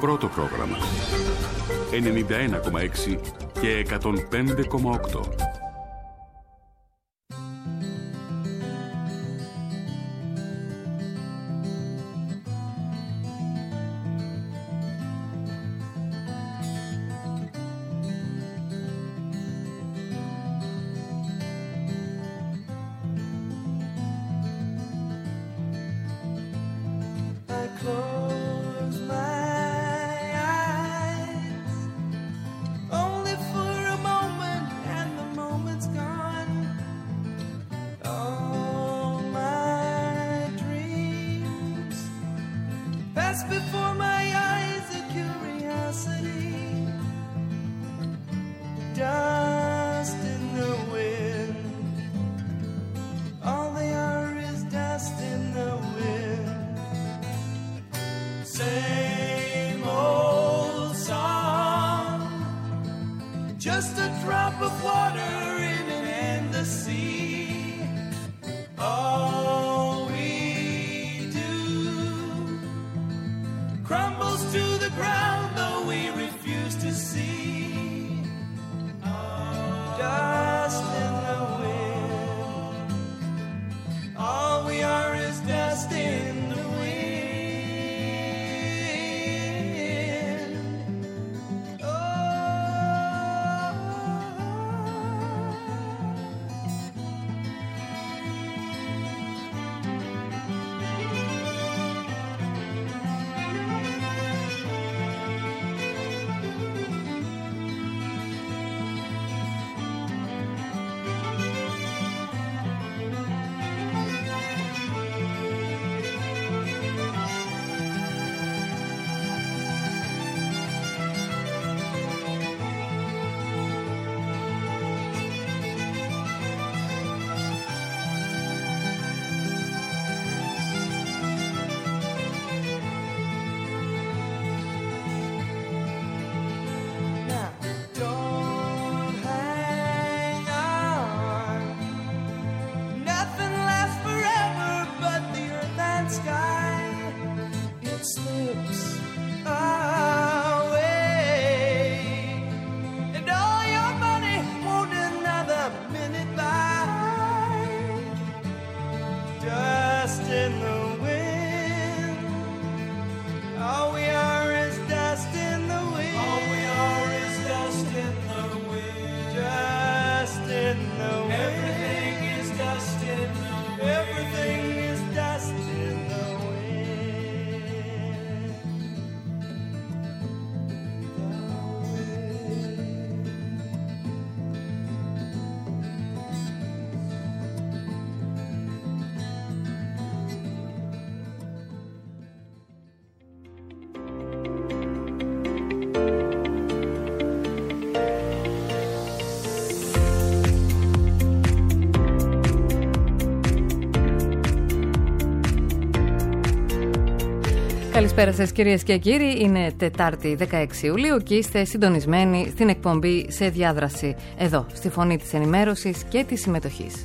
πρώτο πρόγραμμα. 91,6 και 105,8. Καλησπέρα σας κυρίες και κύριοι, είναι Τετάρτη 16 Ιουλίου και είστε συντονισμένοι στην εκπομπή Σε Διάδραση, εδώ στη Φωνή της Ενημέρωσης και της Συμμετοχής.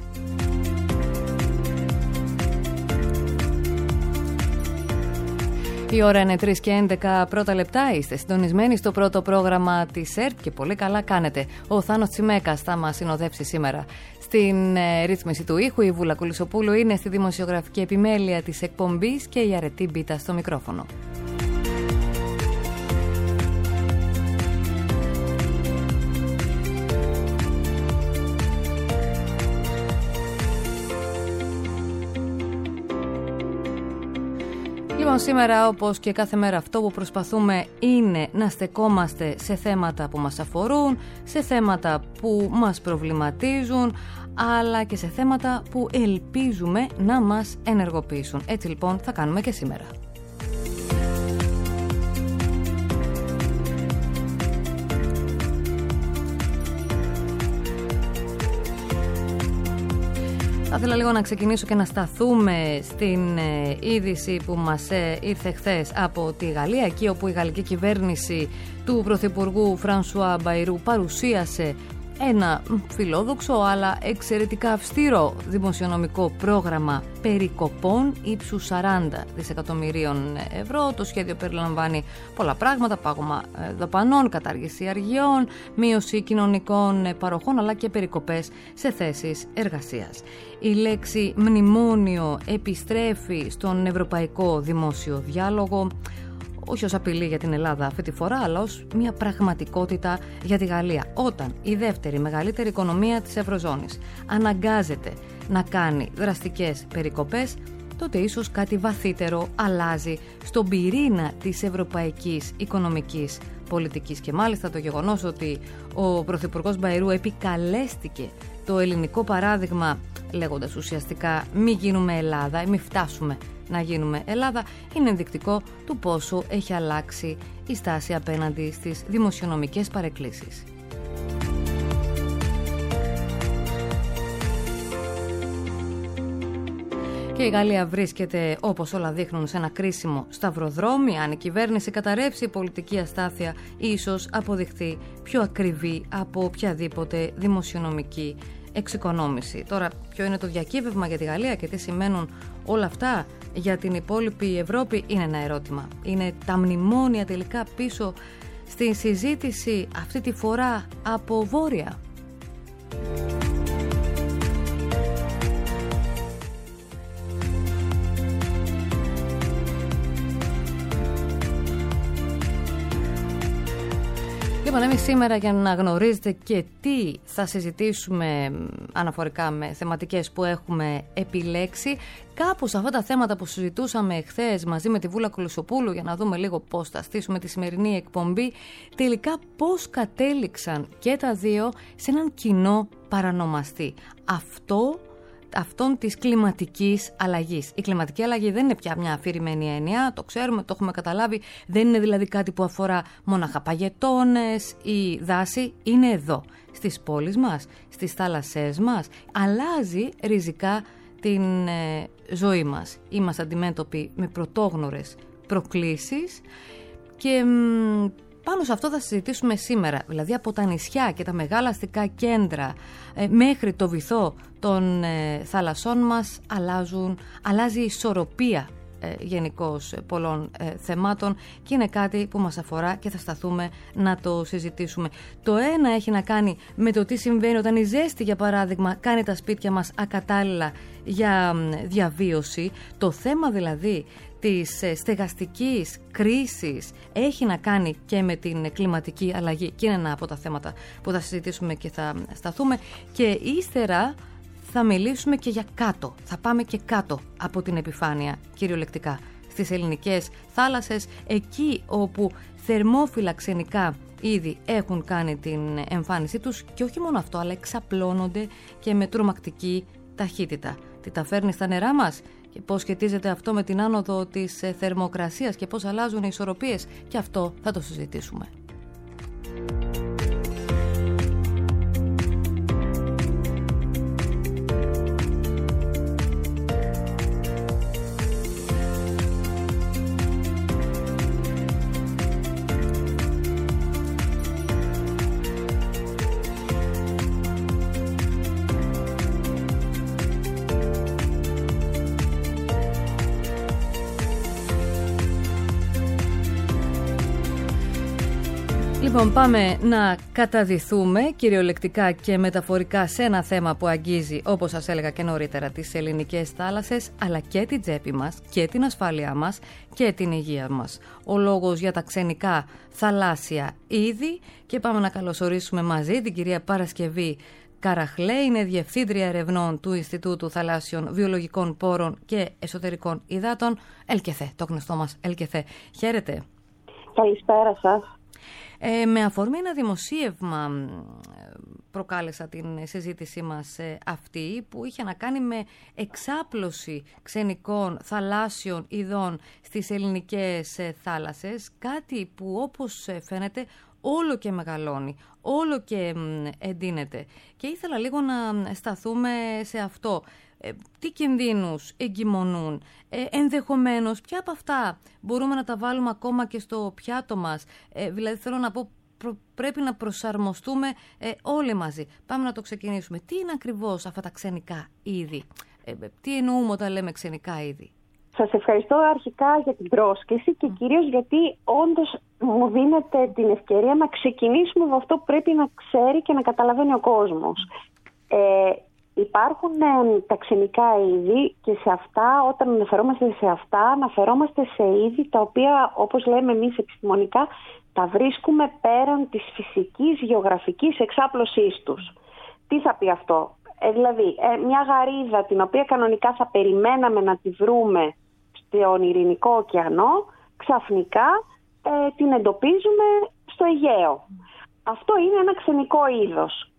Η ώρα είναι 3 και 11 πρώτα λεπτά, είστε συντονισμένοι στο πρώτο πρόγραμμα της ΕΡΤ και πολύ καλά κάνετε. Ο Θάνος Τσιμέκας θα μας συνοδεύσει σήμερα. Στην ρύθμιση του ήχου η Βούλα Κουλισοπούλου είναι στη δημοσιογραφική επιμέλεια της εκπομπής και η Αρετή Μπίτα στο μικρόφωνο. Λοιπόν, σήμερα όπως και κάθε μέρα αυτό που προσπαθούμε είναι να στεκόμαστε σε θέματα που μας αφορούν, σε θέματα που μας προβληματίζουν, αλλά και σε θέματα που ελπίζουμε να μας ενεργοποιήσουν. Έτσι λοιπόν θα κάνουμε και σήμερα. Θα ήθελα λίγο να ξεκινήσω και να σταθούμε στην είδηση που μας ήρθε χθες από τη Γαλλία, εκεί όπου η γαλλική κυβέρνηση του Πρωθυπουργού Φρανσουά Μπαϊρού παρουσίασε ένα φιλόδοξο αλλά εξαιρετικά αυστηρό δημοσιονομικό πρόγραμμα περικοπών ύψους 40 δισεκατομμυρίων ευρώ. Το σχέδιο περιλαμβάνει πολλά πράγματα: πάγωμα δαπανών, κατάργηση αργιών, μείωση κοινωνικών παροχών αλλά και περικοπές σε θέσεις εργασίας. Η λέξη μνημόνιο επιστρέφει στον ευρωπαϊκό δημόσιο διάλογο, όχι ως απειλή για την Ελλάδα αυτή τη φορά, αλλά ως μια πραγματικότητα για τη Γαλλία. Όταν η δεύτερη μεγαλύτερη οικονομία της Ευρωζώνης αναγκάζεται να κάνει δραστικές περικοπές, τότε ίσως κάτι βαθύτερο αλλάζει στον πυρήνα της ευρωπαϊκής οικονομικής πολιτικής. Και μάλιστα το γεγονός ότι ο Πρωθυπουργός Μπαϊρού επικαλέστηκε το ελληνικό παράδειγμα, λέγοντας ουσιαστικά μη γίνουμε Ελλάδα ή μη φτάσουμε να γίνουμε Ελλάδα, είναι ενδεικτικό του πόσο έχει αλλάξει η στάση απέναντι στις δημοσιονομικές παρεκκλήσεις. Και η Γαλλία βρίσκεται, όπως όλα δείχνουν, σε ένα κρίσιμο σταυροδρόμι. Αν η κυβέρνηση καταρρεύσει, η πολιτική αστάθεια ίσως αποδειχθεί πιο ακριβή από οποιαδήποτε δημοσιονομική εξοικονόμηση. Τώρα, ποιο είναι το διακύβευμα για τη Γαλλία και τι σημαίνουν όλα αυτά για την υπόλοιπη Ευρώπη, είναι ένα ερώτημα. Είναι τα μνημόνια τελικά πίσω στη συζήτηση αυτή τη φορά από βόρεια? Λοιπόν, εμείς σήμερα, για να γνωρίζετε και τι θα συζητήσουμε αναφορικά με θεματικές που έχουμε επιλέξει, κάπως αυτά τα θέματα που συζητούσαμε χθες μαζί με τη Βούλα Κολοσοπούλου, για να δούμε λίγο πώς θα στήσουμε τη σημερινή εκπομπή, τελικά πώς κατέληξαν και τα δύο σε έναν κοινό παρανομαστή. Αυτόν της κλιματικής αλλαγής. Η κλιματική αλλαγή δεν είναι πια μια αφηρημένη έννοια, το ξέρουμε, το έχουμε καταλάβει. Δεν είναι δηλαδή κάτι που αφορά μόναχα παγετώνες ή δάση. Είναι εδώ, στις πόλεις μας, στις θάλασσές μας. Αλλάζει ριζικά την ζωή μας. Είμαστε αντιμέτωποι με πρωτόγνωρες προκλήσεις και πάνω σε αυτό θα συζητήσουμε σήμερα, δηλαδή από τα νησιά και τα μεγάλα αστικά κέντρα μέχρι το βυθό των θαλασσών μας αλλάζει η ισορροπία γενικώς πολλών θεμάτων και είναι κάτι που μας αφορά και θα σταθούμε να το συζητήσουμε. Το ένα έχει να κάνει με το τι συμβαίνει όταν η ζέστη, για παράδειγμα, κάνει τα σπίτια μας ακατάλληλα για διαβίωση. Το θέμα δηλαδή της στεγαστικής κρίσης έχει να κάνει και με την κλιματική αλλαγή και είναι ένα από τα θέματα που θα συζητήσουμε και θα σταθούμε. Και ύστερα θα μιλήσουμε και για κάτω. Θα πάμε και κάτω από την επιφάνεια, κυριολεκτικά, στις ελληνικές θάλασσες, εκεί όπου θερμόφυλλα ξενικά ήδη έχουν κάνει την εμφάνισή τους και όχι μόνο αυτό, αλλά εξαπλώνονται και με τρομακτική ταχύτητα. Τι τα φέρνει στα νερά μας και πώς σχετίζεται αυτό με την άνοδο της θερμοκρασίας και πώς αλλάζουν οι ισορροπίες, και αυτό θα το συζητήσουμε. Λοιπόν, πάμε να καταδυθούμε κυριολεκτικά και μεταφορικά σε ένα θέμα που αγγίζει, όπως σας έλεγα και νωρίτερα, τις ελληνικές θάλασσες, αλλά και την τσέπη μας και την ασφάλειά μας και την υγεία μας. Ο λόγος για τα ξενικά θαλάσσια είδη, και πάμε να καλωσορίσουμε μαζί την κυρία Παρασκευή Καραχλέ, είναι Διευθύντρια Ερευνών του Ινστιτούτου Θαλάσσιων Βιολογικών Πόρων και Εσωτερικών Υδάτων, ΕΛΚΕΘΕ, το γνωστό μας ΕΛΚΕΘΕ. Χαίρετε. Καλησπέρα σας. Με αφορμή ένα δημοσίευμα προκάλεσα την συζήτησή μας αυτή, που είχε να κάνει με εξάπλωση ξενικών θαλάσσιων ειδών στις ελληνικές θάλασσες, κάτι που όπως φαίνεται όλο και μεγαλώνει, όλο και εντείνεται. Και ήθελα λίγο να σταθούμε σε αυτό. Τι κινδύνους εγκυμονούν, ενδεχομένως ποια από αυτά μπορούμε να τα βάλουμε ακόμα και στο πιάτο μας, δηλαδή θέλω να πω πρέπει να προσαρμοστούμε όλοι μαζί. Πάμε να το ξεκινήσουμε. Τι είναι ακριβώς αυτά τα ξενικά είδη? Τι εννοούμε όταν λέμε ξενικά είδη? Σας ευχαριστώ αρχικά για την πρόσκληση και κυρίως γιατί όντως μου δίνετε την ευκαιρία να ξεκινήσουμε με αυτό που πρέπει να ξέρει και να καταλαβαίνει ο κόσμος. Υπάρχουν τα ξενικά είδη και σε αυτά, όταν αναφερόμαστε σε αυτά, αναφερόμαστε σε είδη τα οποία, όπως λέμε εμείς επιστημονικά, τα βρίσκουμε πέραν της φυσικής γεωγραφικής εξάπλωσής τους. Τι θα πει αυτό? Δηλαδή, μια γαρίδα την οποία κανονικά θα περιμέναμε να τη βρούμε στον Ειρηνικό ωκεανό, ξαφνικά την εντοπίζουμε στο Αιγαίο. Αυτό είναι ένα ξενικό είδος.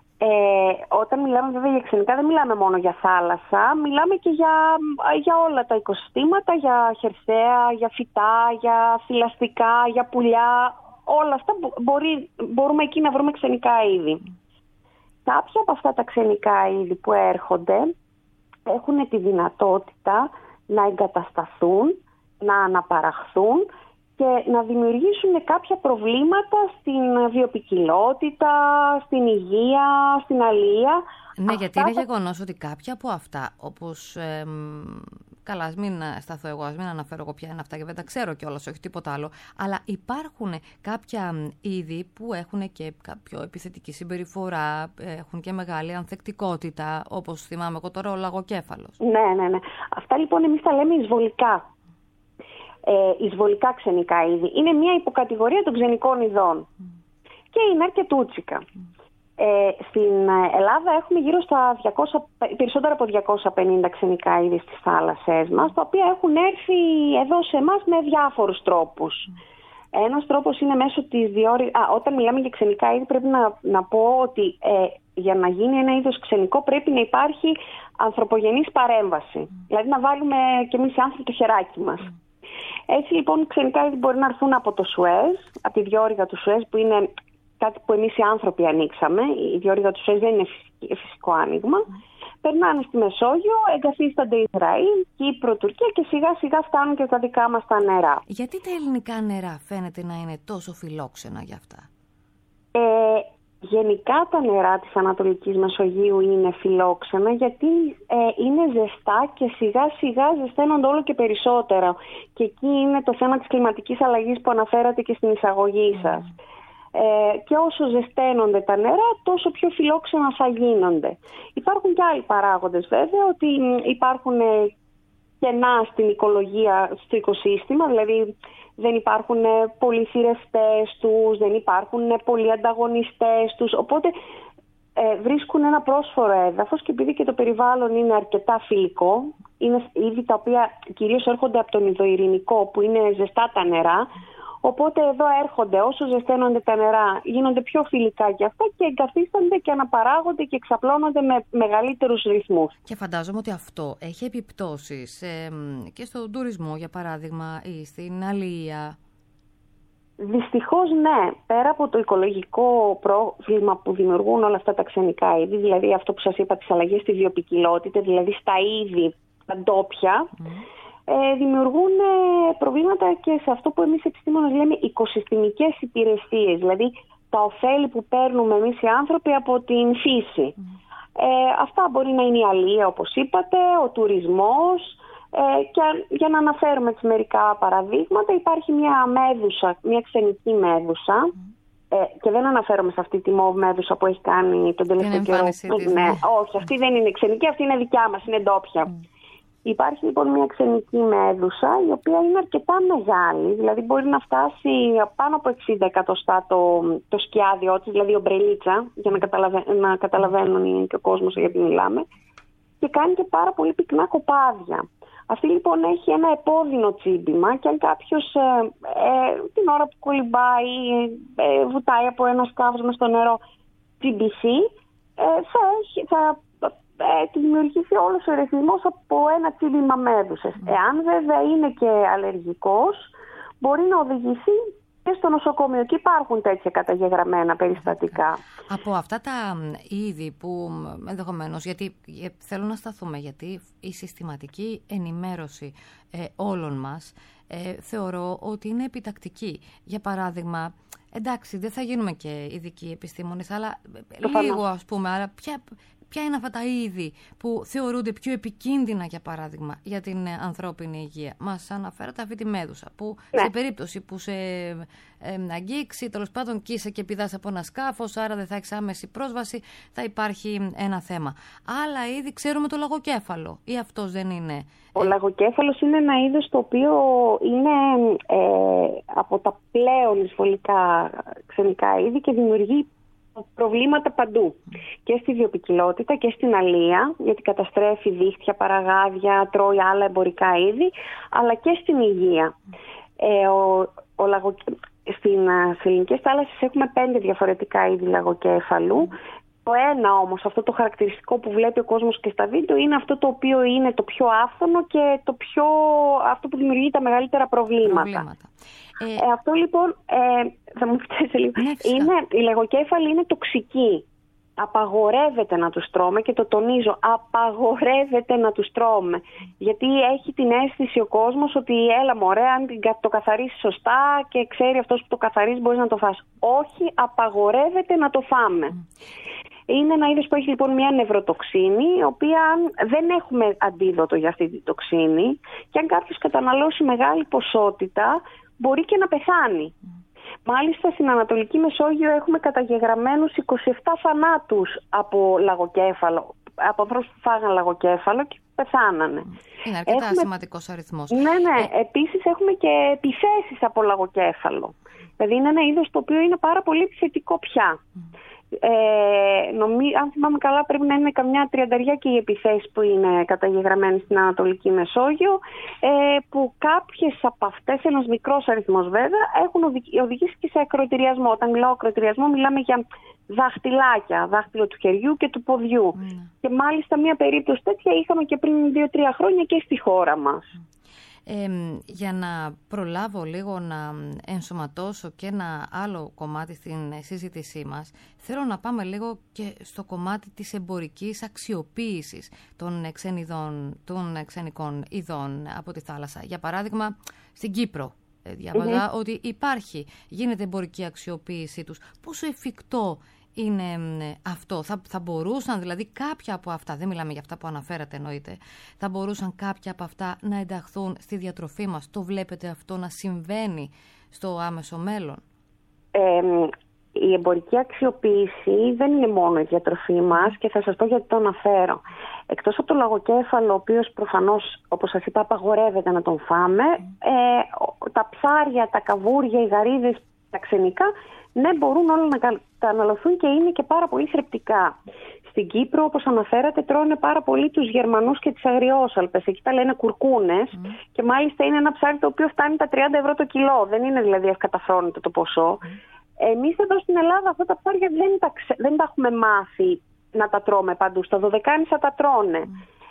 Όταν μιλάμε βέβαια για ξενικά, δεν μιλάμε μόνο για θάλασσα, μιλάμε και για όλα τα οικοσυστήματα, για χερσαία, για φυτά, για θηλαστικά, για πουλιά. Όλα αυτά μπορούμε εκεί να βρούμε ξενικά είδη. Κάποια από αυτά τα ξενικά είδη που έρχονται έχουν τη δυνατότητα να εγκατασταθούν, να αναπαραχθούν και να δημιουργήσουν κάποια προβλήματα στην βιοποικιλότητα, στην υγεία, στην αλληλεία. Ναι, γιατί είναι γεγονός ότι κάποια από αυτά, όπως... Καλά, ας μην σταθώ εγώ, ας μην αναφέρω εγώ ποια είναι αυτά και δεν τα ξέρω κιόλας, όχι τίποτα άλλο. Αλλά υπάρχουν κάποια είδη που έχουν και κάποιο επιθετική συμπεριφορά, έχουν και μεγάλη ανθεκτικότητα, όπως θυμάμαι εγώ τώρα ο λαγοκέφαλος. Ναι. Αυτά λοιπόν εμείς τα λέμε εισβολικά. Εισβολικά ξενικά είδη. Είναι μια υποκατηγορία των ξενικών ειδών. Και είναι αρκετούτσικα. Στην Ελλάδα έχουμε γύρω στα περισσότερα από 250 ξενικά είδη στις θάλασσές μας, τα οποία έχουν έρθει εδώ σε εμάς με διάφορους τρόπους. Ένας τρόπος είναι μέσω της όταν μιλάμε για ξενικά είδη πρέπει να πω ότι για να γίνει ένα είδος ξενικό πρέπει να υπάρχει ανθρωπογενής παρέμβαση. Δηλαδή να βάλουμε κι εμείς οι άνθρωποι το χεράκι μας. Έτσι λοιπόν ξενικά είδη μπορεί να έρθουν από το Σουέζ, από τη διόρυγα του Σουέζ που είναι κάτι που εμείς οι άνθρωποι ανοίξαμε. Η διόρυγα του Σουέζ δεν είναι φυσικό άνοιγμα. Περνάνε στη Μεσόγειο, εγκαθίστανται Ισραήλ, Κύπρο, Τουρκία και σιγά σιγά φτάνουν και στα δικά μας τα νερά. Γιατί τα ελληνικά νερά φαίνεται να είναι τόσο φιλόξενα για αυτά? Γενικά τα νερά της Ανατολικής Μεσογείου είναι φιλόξενα γιατί είναι ζεστά και σιγά σιγά ζεσταίνονται όλο και περισσότερο. Και εκεί είναι το θέμα της κλιματικής αλλαγής που αναφέρατε και στην εισαγωγή σας. Και όσο ζεσταίνονται τα νερά, τόσο πιο φιλόξενα θα γίνονται. Υπάρχουν και άλλοι παράγοντες βέβαια, ότι υπάρχουν κενά στην οικολογία, στο οικοσύστημα, δηλαδή δεν υπάρχουν πολλοί θηρευτές τους, δεν υπάρχουν πολλοί ανταγωνιστές τους, οπότε βρίσκουν ένα πρόσφορο έδαφος και επειδή και το περιβάλλον είναι αρκετά φιλικό, είναι είδη τα οποία κυρίως έρχονται από τον Ινδοειρηνικό που είναι ζεστά τα νερά, οπότε εδώ έρχονται, όσο ζεσταίνονται τα νερά, γίνονται πιο φιλικά για αυτά και εγκαθίστανται και αναπαράγονται και εξαπλώνονται με μεγαλύτερους ρυθμούς. Και φαντάζομαι ότι αυτό έχει επιπτώσεις και στον τουρισμό, για παράδειγμα, ή στην αλληλεία. Δυστυχώς ναι. Πέρα από το οικολογικό πρόβλημα που δημιουργούν όλα αυτά τα ξενικά είδη, δηλαδή αυτό που σας είπα, τις αλλαγές στη βιοποικιλότητα, δηλαδή στα είδη, τα ντόπια, δημιουργούν προβλήματα και σε αυτό που εμείς επιστήμονες λέμε οικοσυστημικές υπηρεσίες, δηλαδή τα ωφέλη που παίρνουμε εμείς οι άνθρωποι από την φύση. Αυτά μπορεί να είναι η αλληλεία όπως είπατε, ο τουρισμός και για να αναφέρουμε μερικά παραδείγματα, υπάρχει μια μέδουσα, μια ξενική μέδουσα και δεν αναφέρομαι σε αυτή τη μοβ μέδουσα που έχει κάνει τον τελευταίο καιρό. Ναι, όχι, αυτή δεν είναι ξενική, αυτή είναι δικιά μας, είναι ντόπια. Υπάρχει λοιπόν μια ξενική μέδουσα η οποία είναι αρκετά μεγάλη, δηλαδή μπορεί να φτάσει πάνω από 60 εκατοστά το σκιάδιό της, δηλαδή ομπρελίτσα, για να καταλαβαίνουν και ο κόσμος γιατί μιλάμε, και κάνει και πάρα πολύ πυκνά κοπάδια. Αυτή λοιπόν έχει ένα επώδυνο τσίμπημα και αν κάποιος την ώρα που κολυμπάει βουτάει από ένα σκάφος μες στο νερό τσιμπήσει, θα δημιουργήσει όλος ο ερεθισμός από ένα τσίμπημα μέδουσες. Εάν βέβαια είναι και αλλεργικός, μπορεί να οδηγηθεί και στο νοσοκομείο και υπάρχουν τέτοια καταγεγραμμένα περιστατικά. Από αυτά τα είδη που ενδεχομένως, γιατί θέλω να σταθούμε, γιατί η συστηματική ενημέρωση όλων μας θεωρώ ότι είναι επιτακτική. Για παράδειγμα, εντάξει, δεν θα γίνουμε και ειδικοί επιστήμονες, αλλά λίγο ας πούμε, άρα ποια είναι αυτά τα είδη που θεωρούνται πιο επικίνδυνα, για παράδειγμα, για την ανθρώπινη υγεία? Μας αναφέρατε αυτή τη μέδουσα, που σε περίπτωση που σε αγγίξει, τέλος πάντων κύσε και πηδάς από ένα σκάφος, άρα δεν θα έχεις άμεση πρόσβαση, θα υπάρχει ένα θέμα. Άλλα είδη, ξέρουμε το λαγοκέφαλο, ή αυτός δεν είναι? Ο λαγοκέφαλος είναι ένα είδος το οποίο είναι από τα πλέον εισβολικά ξενικά είδη και δημιουργεί προβλήματα παντού. Και στη βιοποικιλότητα και στην αλεία, γιατί καταστρέφει δίχτυα, παραγάδια, τρώει άλλα εμπορικά είδη, αλλά και στην υγεία. Στις ελληνικές θάλασσες έχουμε 5 διαφορετικά είδη λαγοκέφαλου. Το ένα όμως, αυτό το χαρακτηριστικό που βλέπει ο κόσμος και στα βίντεο, είναι αυτό το οποίο είναι το πιο άφθονο και αυτό που δημιουργεί τα μεγαλύτερα προβλήματα. Αυτό λοιπόν, θα μου πείτε σε λίγο, η λαγοκέφαλη είναι τοξική. Απαγορεύεται να τους τρώμε, και το τονίζω, απαγορεύεται να τους τρώμε. Γιατί έχει την αίσθηση ο κόσμος ότι έλα μωρέ, αν το καθαρίσει σωστά και ξέρει αυτός που το καθαρίζει μπορείς να το φας. Όχι, απαγορεύεται να το φάμε. Είναι ένα είδος που έχει λοιπόν μια νευροτοξίνη, η οποία δεν έχουμε αντίδοτο για αυτή τη τοξίνη, και αν κάποιος καταναλώσει μεγάλη ποσότητα μπορεί και να πεθάνει. Μάλιστα στην Ανατολική Μεσόγειο έχουμε καταγεγραμμένους 27 θανάτους από λαγοκέφαλο, από ανθρώπους που φάγαν λαγοκέφαλο και πεθάνανε. Είναι αρκετά σημαντικός αριθμός. Ναι. Επίσης έχουμε και επιθέσεις από λαγοκέφαλο. Δηλαδή είναι ένα είδος το οποίο είναι πάρα πολύ επιθετικό πια. Αν θυμάμαι καλά, πρέπει να είναι καμιά 30 και οι επιθέσεις που είναι καταγεγραμμένες στην Ανατολική Μεσόγειο, που κάποιες από αυτές, ένας μικρός αριθμός βέβαια, έχουν οδηγήσει και σε ακροατηριασμό. Όταν μιλάω ακροατηριασμό, μιλάμε για δάχτυλάκια, δάχτυλο του χεριού και του ποδιού. Και μάλιστα μια περίπτωση τέτοια είχαμε και πριν 2-3 χρόνια και στη χώρα μας. Για να προλάβω λίγο να ενσωματώσω και ένα άλλο κομμάτι στην συζήτησή μας, θέλω να πάμε λίγο και στο κομμάτι της εμπορικής αξιοποίησης των ξενικών ειδών από τη θάλασσα. Για παράδειγμα, στην Κύπρο διάβαζα ότι γίνεται εμπορική αξιοποίησή τους. Πόσο εφικτό είναι αυτό? Θα μπορούσαν δηλαδή κάποια από αυτά, δεν μιλάμε για αυτά που αναφέρατε εννοείται, θα μπορούσαν κάποια από αυτά να ενταχθούν στη διατροφή μας? Το βλέπετε αυτό να συμβαίνει στο άμεσο μέλλον? Η εμπορική αξιοποίηση δεν είναι μόνο η διατροφή μας, και θα σας πω γιατί το αναφέρω. Εκτός από το λαγοκέφαλο, ο οποίος προφανώς, όπως σας είπα, απαγορεύεται να τον φάμε, τα ψάρια, τα καβούρια, οι γαρίδες, τα ξενικά, ναι, μπορούν όλα να καταναλωθούν και είναι και πάρα πολύ θρεπτικά. Στην Κύπρο, όπως αναφέρατε, τρώνε πάρα πολύ τους Γερμανούς και τις αγριόσαλπες. Εκεί τα λένε κουρκούνες, και μάλιστα είναι ένα ψάρι το οποίο φτάνει τα 30 ευρώ το κιλό. Δεν είναι δηλαδή ευκαταφρόνητο το ποσό. Εμείς εδώ στην Ελλάδα αυτά τα ψάρια δεν τα έχουμε μάθει να τα τρώμε παντού. Στα Δωδεκάνησα τα τρώνε.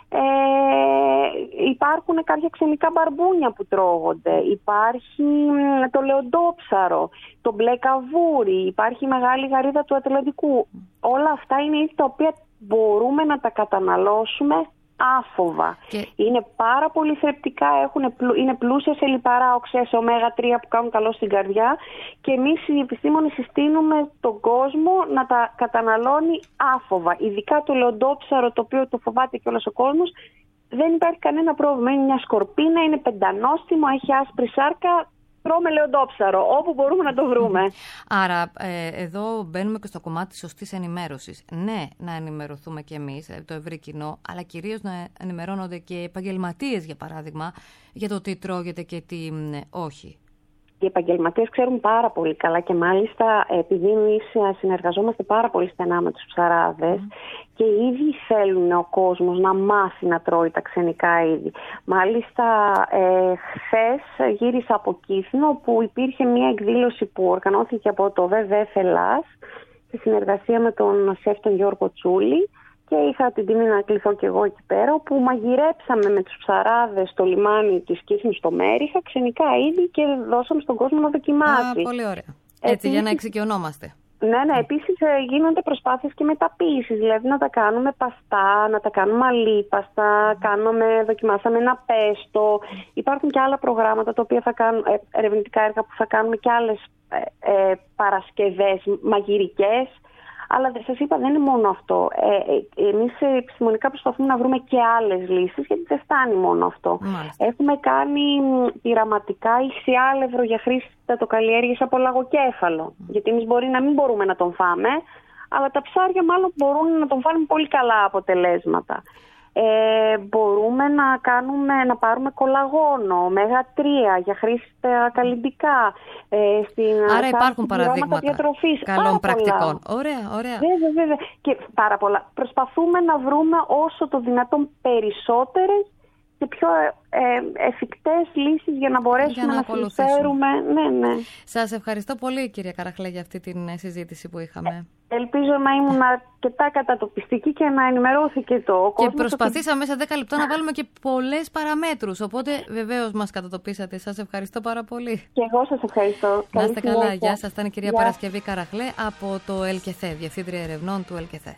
Υπάρχουν κάποια ξενικά μπαρμπούνια που τρώγονται. Υπάρχει το λεοντόψαρο, το μπλε καβούρι, υπάρχει η μεγάλη γαρίδα του Ατλαντικού. Όλα αυτά είναι είδη τα οποία μπορούμε να τα καταναλώσουμε άφοβα. Είναι πάρα πολύ θρεπτικά, είναι πλούσια σε λιπαρά οξέα, σε ω3 που κάνουν καλό στην καρδιά, και εμείς οι επιστήμονες συστήνουμε τον κόσμο να τα καταναλώνει άφοβα. Ειδικά το λεοντόψαρο, το οποίο το φοβάται και όλος ο κόσμος, δεν υπάρχει κανένα πρόβλημα. Είναι μια σκορπίνα, είναι πεντανόστιμο, έχει άσπρη σάρκα. Τρώμε λεοντόψαρο, όπου μπορούμε να το βρούμε. Άρα, εδώ μπαίνουμε και στο κομμάτι της σωστής ενημέρωσης. Ναι, να ενημερωθούμε κι εμείς, το ευρύ κοινό, αλλά κυρίως να ενημερώνονται και επαγγελματίες, για παράδειγμα, για το τι τρώγεται και τι όχι. Οι επαγγελματίες ξέρουν πάρα πολύ καλά, και μάλιστα επειδή εμείς συνεργαζόμαστε πάρα πολύ στενά με τους ψαράδες, και οι ίδιοι θέλουν ο κόσμος να μάθει να τρώει τα ξενικά είδη. Μάλιστα χθες γύρισα από Κύθινο, που υπήρχε μια εκδήλωση που οργανώθηκε από το WWF Ελλάς σε συνεργασία με τον σεφ τον Γιώργο Τσούλη, και είχα την τιμή να κληθώ και εγώ εκεί πέρα, όπου μαγειρέψαμε με τους ψαράδες στο λιμάνι της Κύθνης στο Μέριχα ξενικά είδη και δώσαμε στον κόσμο να δοκιμάσει. Πολύ ωραία. Έτσι, για να εξοικειωνόμαστε. Ναι, επίσης γίνονται προσπάθειες και μεταποίησης, δηλαδή να τα κάνουμε παστά, να τα κάνουμε αλίπαστα, δοκιμάσαμε ένα πέστο. Υπάρχουν και άλλα προγράμματα τα οποία θα κάνουν, ερευνητικά έργα που θα κάνουμε και άλλες παρασκευές μαγειρικές. Αλλά σας είπα, δεν είναι μόνο αυτό. Εμείς επιστημονικά προσπαθούμε να βρούμε και άλλες λύσεις, γιατί δεν φτάνει μόνο αυτό. Μάλιστα. Έχουμε κάνει πειραματικά ηχθιάλευρο για χρήση υδατοκαλλιέργειας από λαγοκέφαλο. Γιατί εμείς μπορεί να μην μπορούμε να τον φάμε, αλλά τα ψάρια μάλλον μπορούν να τον φάνε με πολύ καλά αποτελέσματα. Μπορούμε να πάρουμε κολαγόνο, ωμέγα-3 για χρήση στα καλλυντικά. Άρα υπάρχουν παραδείγματα καλών πρακτικών. Ωραία. Βέβαια. Και πάρα πολλά. Προσπαθούμε να βρούμε όσο το δυνατόν περισσότερες και πιο εφικτές λύσεις για να μπορέσουμε να συμφέρουμε. Ναι. Σας ευχαριστώ πολύ, κυρία Καραχλέ, για αυτή την συζήτηση που είχαμε. Ελπίζω να ήμουν αρκετά κατατοπιστική και να ενημερώθηκε το κόσμο. Και προσπαθήσαμε μέσα 10 λεπτά να βάλουμε και πολλές παραμέτρους. Οπότε βεβαίως μας κατατοπίσατε. Σας ευχαριστώ πάρα πολύ. Και εγώ σας ευχαριστώ. Να είστε καλά. Γεια σας. Ήταν η κυρία Παρασκευή Καραχλέ από το ΕΛΚΕΘΕ, Διευθύντρια Ερευνών του ΕΛΚΕΘΕ.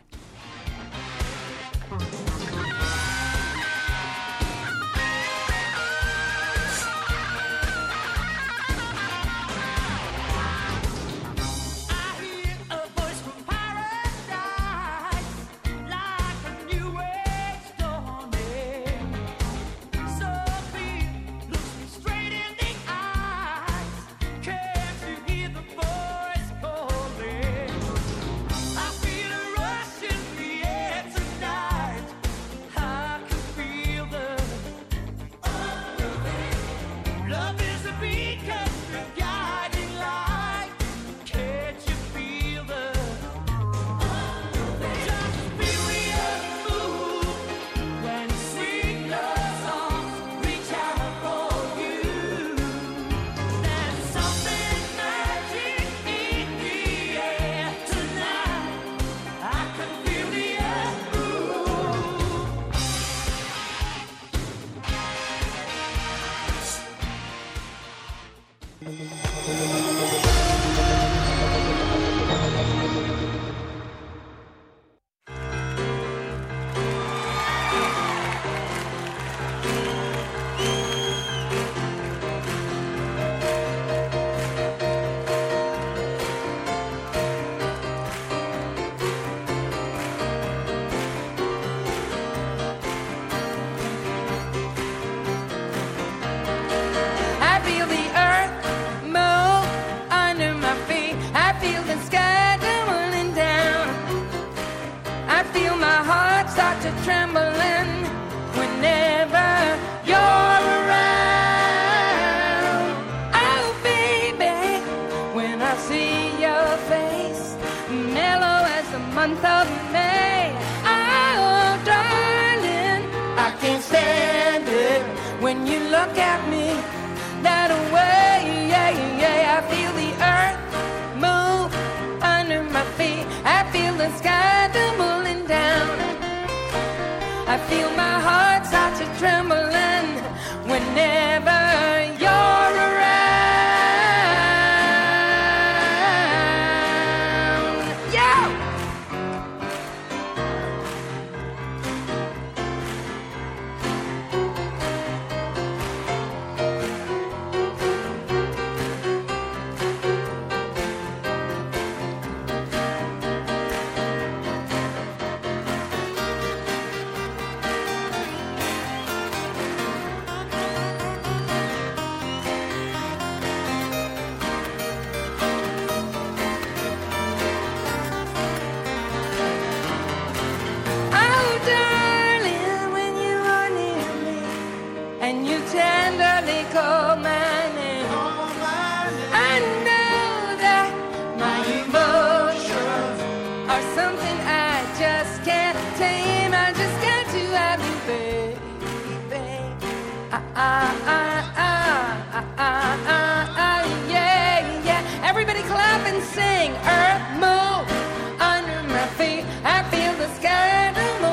Sing, earth move under my feet. I feel the sky to move.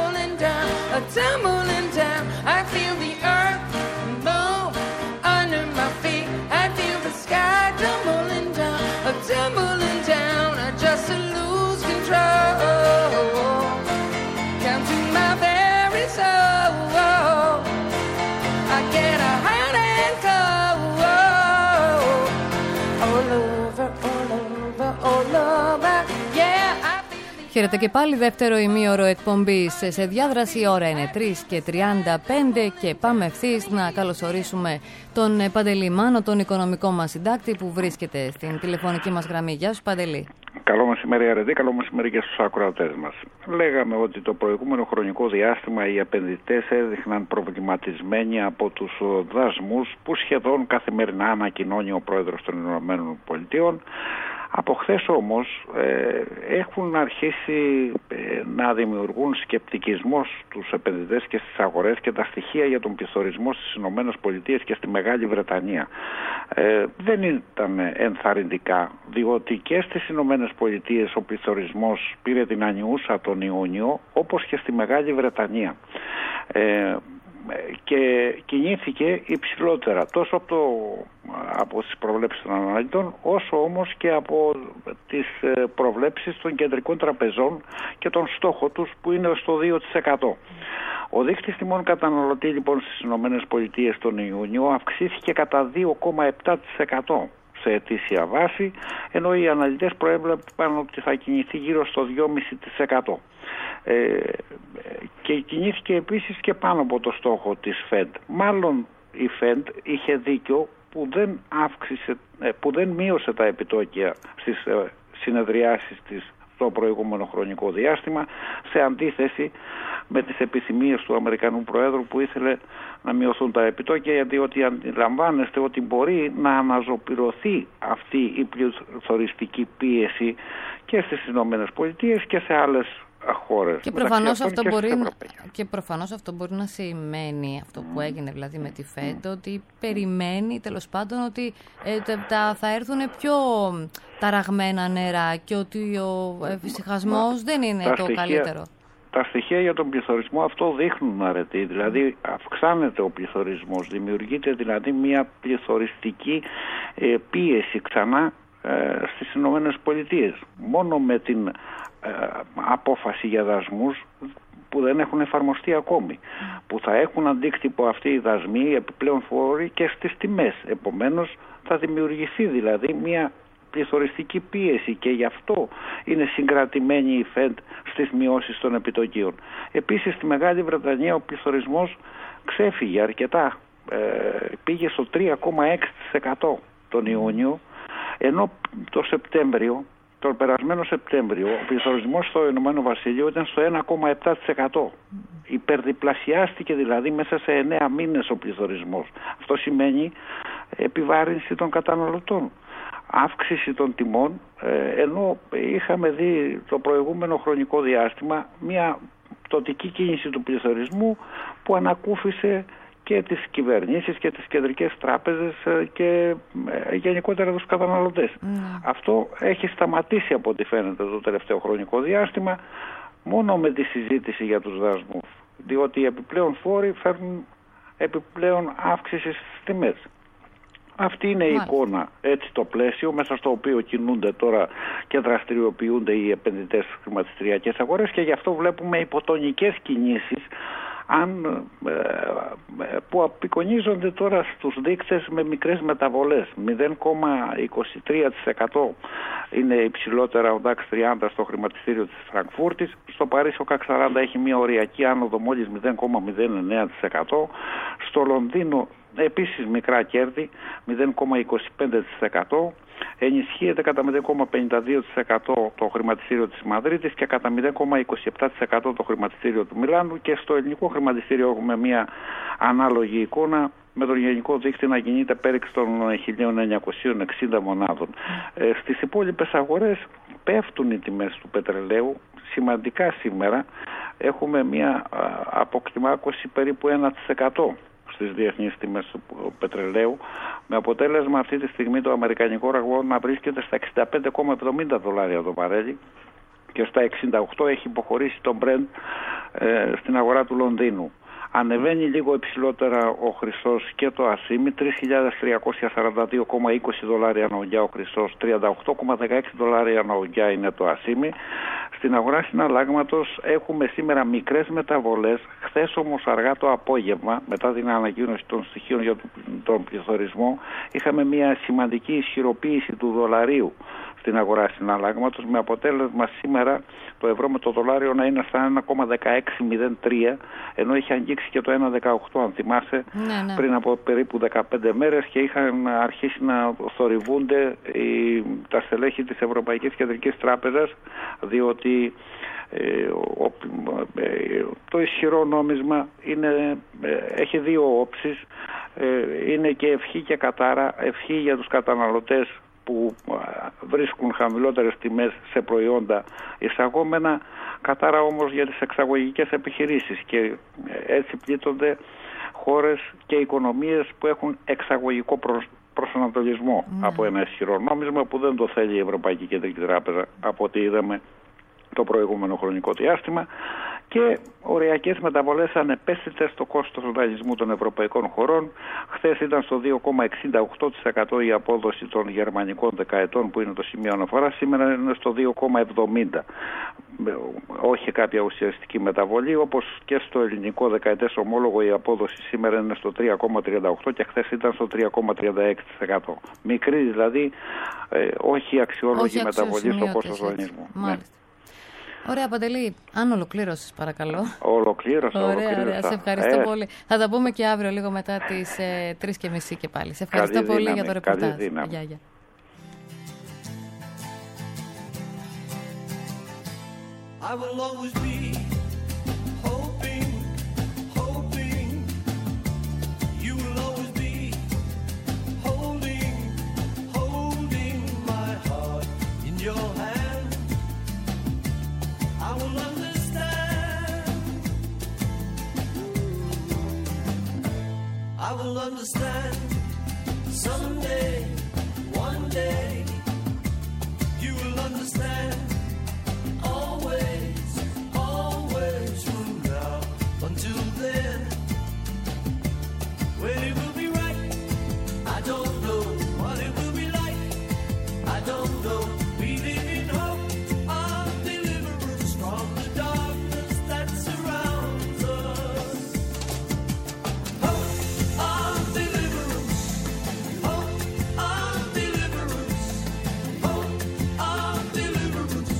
tumbling down, I just lose control. Down to my very soul, I get a hot and cold. All over, all over, all over, yeah. Χαίρετε και πάλι, δεύτερο ημίωρο εκπομπής σε διάδραση. Η ώρα είναι 3:35 και πάμε ευθύς να καλωσορίσουμε τον Παντελή Μάνο, τον οικονομικό μας συντάκτη που βρίσκεται στην τηλεφωνική μας γραμμή. Γεια σου Παντελή. Καλό μεσημέρι Αρετή, καλό μεσημέρι και στους ακροατές μας. Λέγαμε ότι το προηγούμενο χρονικό διάστημα οι επενδυτές έδειχναν προβληματισμένοι από τους δασμούς που σχεδόν καθημερινά ανακοινώνει ο πρόεδρος των ΗΠΑ. Από χθες όμως έχουν αρχίσει να δημιουργούν σκεπτικισμό στους επενδυτές και στις αγορές και τα στοιχεία για τον πληθωρισμό στις ΗΠΑ και στη Μεγάλη Βρετανία. Δεν ήταν ενθαρρυντικά, διότι και στις ΗΠΑ ο πληθωρισμός πήρε την ανιούσα τον Ιούνιο, όπως και στη Μεγάλη Βρετανία. Και κινήθηκε υψηλότερα τόσο από τις προβλέψεις των αναλυτών, όσο όμως και από τις προβλέψεις των κεντρικών τραπεζών και τον στόχο τους που είναι στο 2%. Ο δείκτης τιμών καταναλωτή λοιπόν στις ΗΠΑ τον Ιούνιο αυξήθηκε κατά 2,7% σε ετήσια βάση, ενώ οι αναλυτές προέβλεπαν ότι θα κινηθεί γύρω στο 2,5%. Και κινήθηκε επίσης και πάνω από το στόχο της Fed. Μάλλον η Fed είχε δίκιο που δεν μείωσε τα επιτόκια στις συνεδριάσεις της στο προηγούμενο χρονικό διάστημα, σε αντίθεση με τις επιθυμίες του Αμερικανού Προέδρου που ήθελε να μειωθούν τα επιτόκια, διότι αντιλαμβάνεστε ότι μπορεί να αναζωπυρωθεί αυτή η πληθωριστική πίεση και στις ΗΠΑ και σε άλλες χώρες. Και προφανώς αυτό μπορεί να σημαίνει, αυτό που έγινε δηλαδή με τη ΦΕΔ, ότι περιμένει τέλος πάντων ότι θα έρθουν πιο ταραγμένα νερά και ότι ο εφησυχασμός δεν είναι το καλύτερο. Τα στοιχεία για τον πληθωρισμό αυτό δείχνουν αρετή, δηλαδή αυξάνεται ο πληθωρισμός, δημιουργείται δηλαδή μια πληθωριστική πίεση ξανά στις ΗΠΑ. Μόνο με την απόφαση για δασμούς που δεν έχουν εφαρμοστεί ακόμη, που θα έχουν αντίκτυπο αυτοί οι δασμοί, οι επιπλέον φόροι και στις τιμές. Επομένως θα δημιουργηθεί δηλαδή μια πληθωριστική πίεση και γι' αυτό είναι συγκρατημένη η Fed στις μειώσεις των επιτοκίων. Επίσης στη Μεγάλη Βρετανία ο πληθωρισμός ξέφυγε αρκετά, πήγε στο 3,6% τον Ιούνιο, ενώ τον περασμένο Σεπτέμβριο ο πληθωρισμός στο Ηνωμένο Βασίλειο ήταν στο 1,7%. Υπερδιπλασιάστηκε δηλαδή μέσα σε 9 μήνες ο πληθωρισμός. Αυτό σημαίνει επιβάρυνση των καταναλωτών, αύξηση των τιμών, ενώ είχαμε δει το προηγούμενο χρονικό διάστημα μια πτωτική κίνηση του πληθωρισμού που ανακούφισε και τις κυβερνήσεις και τις κεντρικές τράπεζες και γενικότερα τους καταναλωτές. Αυτό έχει σταματήσει από ό,τι φαίνεται το τελευταίο χρονικό διάστημα μόνο με τη συζήτηση για τους δασμούς, διότι οι επιπλέον φόροι φέρνουν επιπλέον αύξηση στις τιμές. Αυτή είναι η εικόνα, έτσι το πλαίσιο μέσα στο οποίο κινούνται τώρα και δραστηριοποιούνται οι επενδυτές στις χρηματιστηριακές αγορές, και γι' αυτό βλέπουμε υποτονικές κινήσεις που απεικονίζονται τώρα στους δείκτες με μικρές μεταβολές. 0,23% είναι υψηλότερα ο DAX 30 στο χρηματιστήριο της Φραγκφούρτης. Στο Παρίσι ο CAC 40 έχει μια οριακή άνοδο μόλις 0,09%. Στο Λονδίνο επίσης μικρά κέρδη, 0,25%. Ενισχύεται κατά 0,52% το χρηματιστήριο της Μαδρίτης και κατά 0,27% το χρηματιστήριο του Μιλάνου, και στο ελληνικό χρηματιστήριο έχουμε μια ανάλογη εικόνα με τον γενικό δείκτη να κινείται πέριξ των 1960 μονάδων. Στις υπόλοιπες αγορές πέφτουν οι τιμές του πετρελαίου σημαντικά σήμερα. Έχουμε μια αποκλιμάκωση περίπου 1% στις διεθνείς τιμές του πετρελαίου, με αποτέλεσμα αυτή τη στιγμή το αμερικανικό ραγμό να βρίσκεται στα $65,70 το βαρέλι και στα 68 έχει υποχωρήσει το Brent στην αγορά του Λονδίνου. Ανεβαίνει λίγο υψηλότερα ο Χριστός και το ασίμι, $3.342,20 ανά ο Χριστός, $38,16 ανά είναι το ασίμι. Στην αγορά συναλλάγματος έχουμε σήμερα μικρές μεταβολές. Χθες όμως αργά το απόγευμα, μετά την ανακοίνωση των στοιχείων για τον πληθωρισμό, είχαμε μια σημαντική ισχυροποίηση του δολαρίου στην αγορά συναλλάγματος, με αποτέλεσμα σήμερα το ευρώ με το δολάριο να είναι στα 1,1603, ενώ είχε αγγίξει και το 1,18 αν θυμάσαι, πριν από περίπου 15 μέρες, και είχαν αρχίσει να θορυβούνται τα στελέχη της Ευρωπαϊκής Κεντρικής Τράπεζας, διότι το ισχυρό νόμισμα έχει δύο όψεις, είναι και ευχή και κατάρα. Ευχή για τους καταναλωτές που βρίσκουν χαμηλότερες τιμές σε προϊόντα εισαγόμενα, κατάρα όμως για τις εξαγωγικές επιχειρήσεις, και έτσι πλήττονται χώρες και οικονομίες που έχουν εξαγωγικό προσανατολισμό από ένα ισχυρό νόμισμα που δεν το θέλει η Ευρωπαϊκή Κεντρική Τράπεζα, από ό,τι είδαμε το προηγούμενο χρονικό διάστημα, και οριακές μεταβολές ανεπαίσθητες στο κόστος δανεισμού των ευρωπαϊκών χωρών. Χθες ήταν στο 2,68% η απόδοση των γερμανικών δεκαετών, που είναι το σημείο αναφορά, σήμερα είναι στο 2,70%. Όχι κάποια ουσιαστική μεταβολή, όπως και στο ελληνικό δεκαετές ομόλογο η απόδοση σήμερα είναι στο 3,38% και χθες ήταν στο 3,36%. Μικρή δηλαδή, όχι αξιόλογη μεταβολή στο κόστος δανεισμού. Ωραία, Παντελή. Αν ολοκλήρωσες, παρακαλώ. Ολοκλήρωσα. Ωραία. Σε ευχαριστώ πολύ. Θα τα πούμε και αύριο λίγο μετά τις 3:30 και πάλι. Σε ευχαριστώ πολύ για το ρεπορτάζ. Γεια. I will always be hoping, you will always be holding my heart in your hand. I will understand, I will understand someday, one day, you will understand. Always from now until then. When it will be right, I don't know. What it will be like, I don't know. We live in hope of deliverance from the darkness that surrounds us. Hope of deliverance, hope of deliverance, hope of deliverance.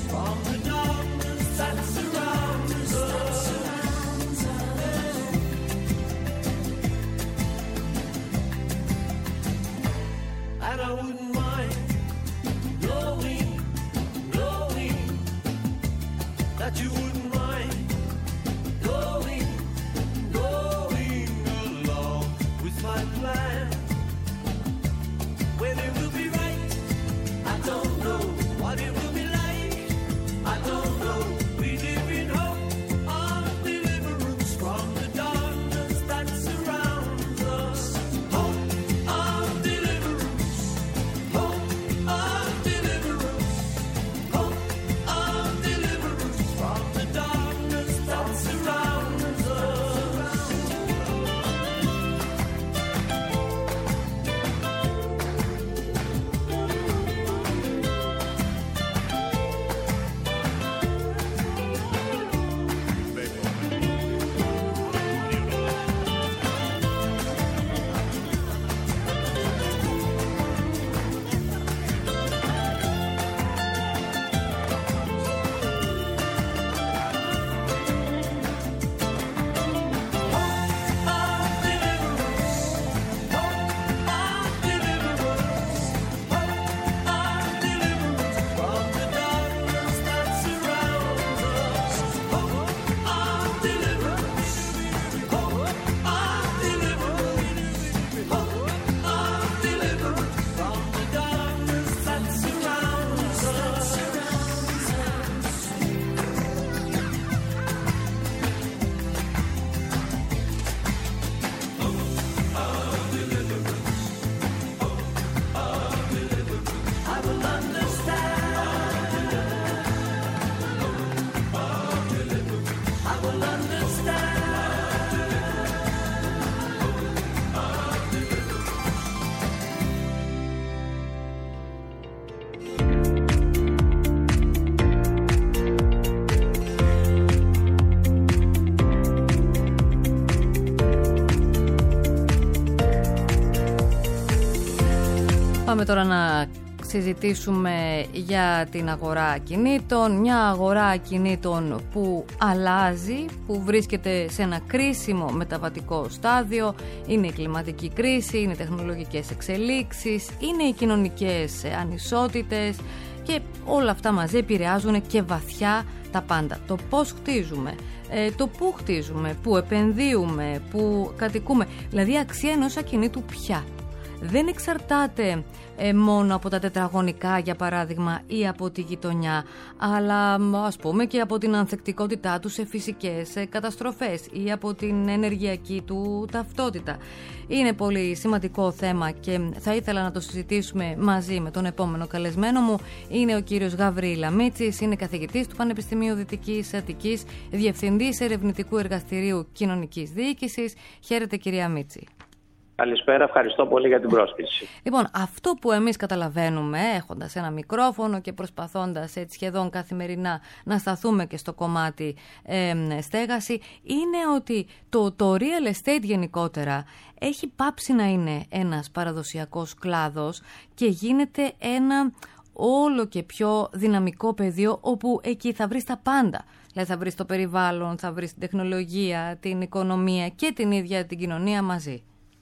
Πάμε τώρα να συζητήσουμε για την αγορά ακινήτων. Μια αγορά ακινήτων που αλλάζει, που βρίσκεται σε ένα κρίσιμο μεταβατικό στάδιο. Είναι η κλιματική κρίση, είναι οι τεχνολογικές εξελίξεις, είναι οι κοινωνικές ανισότητες και όλα αυτά μαζί επηρεάζουν και βαθιά τα πάντα. Το πώς χτίζουμε, το πού χτίζουμε, πού επενδύουμε, πού κατοικούμε. Δηλαδή η αξία ενός ακινήτου πια δεν εξαρτάται μόνο από τα τετραγωνικά, για παράδειγμα, ή από τη γειτονιά, αλλά ας πούμε και από την ανθεκτικότητά του σε φυσικές καταστροφές ή από την ενεργειακή του ταυτότητα. Είναι πολύ σημαντικό θέμα και θα ήθελα να το συζητήσουμε μαζί με τον επόμενο καλεσμένο μου. Είναι ο κύριος Γαβρίλ Αμίτσης, είναι καθηγητής του Πανεπιστημίου Δυτικής Αττικής, διευθυντής ερευνητικού εργαστηρίου κοινωνικής διοίκησης. Χαίρετε, κυρία Αμίτση. Καλησπέρα, ευχαριστώ πολύ για την πρόσκληση. Λοιπόν, αυτό που εμείς καταλαβαίνουμε, έχοντας ένα μικρόφωνο και προσπαθώντας έτσι σχεδόν καθημερινά να σταθούμε και στο κομμάτι στέγαση, είναι ότι το real estate γενικότερα έχει πάψει να είναι ένας παραδοσιακός κλάδος και γίνεται ένα όλο και πιο δυναμικό πεδίο, όπου εκεί θα βρεις τα πάντα. Δηλαδή θα βρεις το περιβάλλον, θα βρεις την τεχνολογία, την οικονομία και την ίδια την κοινωνία μαζί.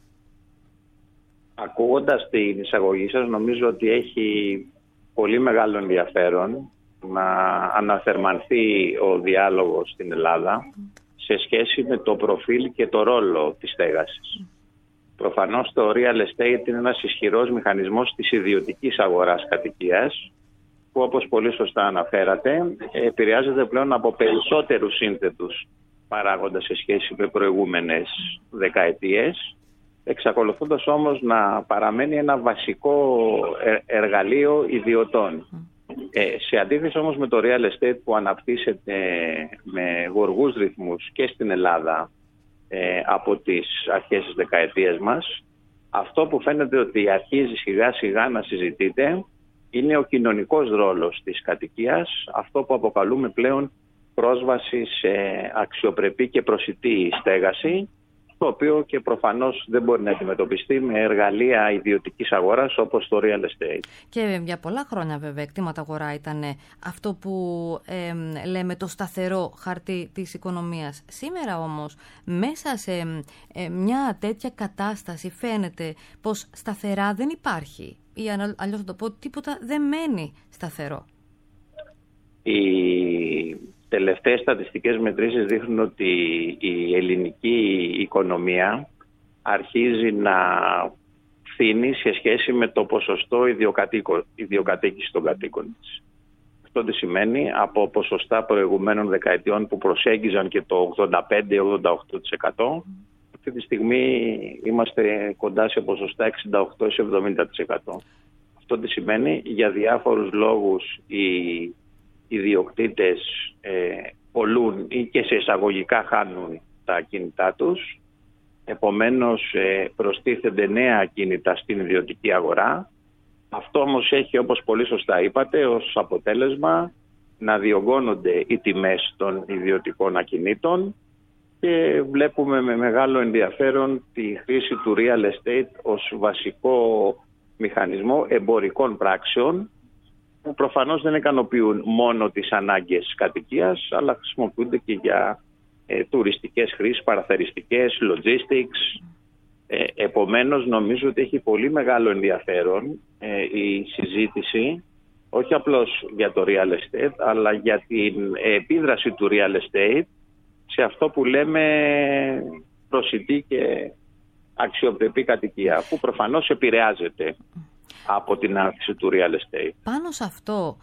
Ακούγοντας την εισαγωγή σας, νομίζω ότι έχει πολύ μεγάλο ενδιαφέρον να αναθερμανθεί ο διάλογος στην Ελλάδα σε σχέση με το προφίλ και το ρόλο της στέγασης. Προφανώς το real estate είναι ένας ισχυρός μηχανισμός της ιδιωτικής αγοράς κατοικίας, που όπως πολύ σωστά αναφέρατε, επηρεάζεται πλέον από περισσότερους σύνθετους παράγοντες σε σχέση με προηγούμενες δεκαετίες, εξακολουθώντας όμως να παραμένει ένα βασικό εργαλείο ιδιωτών. Σε αντίθεση όμως με το real estate που αναπτύσσεται με γοργούς ρυθμούς και στην Ελλάδα από τις αρχές της δεκαετίας μας, αυτό που φαίνεται ότι αρχίζει σιγά σιγά να συζητείται είναι ο κοινωνικός ρόλος της κατοικίας, αυτό που αποκαλούμε πλέον πρόσβαση σε αξιοπρεπή και προσιτή στέγαση, το οποίο και προφανώς δεν μπορεί να αντιμετωπιστεί με εργαλεία ιδιωτικής αγοράς όπως το real estate. Και για πολλά χρόνια βέβαια κτήματα αγορά ήταν αυτό που λέμε το σταθερό χαρτί της οικονομίας. Σήμερα όμως μέσα σε μια τέτοια κατάσταση φαίνεται πως σταθερά δεν υπάρχει, ή αλλιώς θα το πω, τίποτα δεν μένει σταθερό. Τελευταίες στατιστικές μετρήσεις δείχνουν ότι η ελληνική οικονομία αρχίζει να φθήνει σε σχέση με το ποσοστό ιδιοκατοίκησης των κατοίκων της. Αυτό τι σημαίνει? Από ποσοστά προηγουμένων δεκαετιών που προσέγγιζαν και το 85-88%, αυτή τη στιγμή είμαστε κοντά σε ποσοστά 68-70%. Αυτό τι σημαίνει? Για διάφορους λόγους οι ιδιοκτήτες πολλούν ή και σε εισαγωγικά χάνουν τα ακίνητά τους. Επομένως προστίθενται νέα ακίνητα στην ιδιωτική αγορά. Αυτό όμως έχει, όπως πολύ σωστά είπατε, ως αποτέλεσμα να διωγγώνονται οι τιμές των ιδιωτικών ακινήτων και βλέπουμε με μεγάλο ενδιαφέρον τη χρήση του real estate ως βασικό μηχανισμό εμπορικών πράξεων, που προφανώς δεν ικανοποιούν μόνο τις ανάγκες κατοικίας, αλλά χρησιμοποιούνται και για τουριστικές χρήσεις, παραθεριστικές, logistics. Επομένως νομίζω ότι έχει πολύ μεγάλο ενδιαφέρον η συζήτηση, όχι απλώς για το real estate, αλλά για την επίδραση του real estate σε αυτό που λέμε προσιτή και αξιοπρεπή κατοικία, που προφανώς επηρεάζεται από την αύξηση του real estate. Πάνω σε αυτό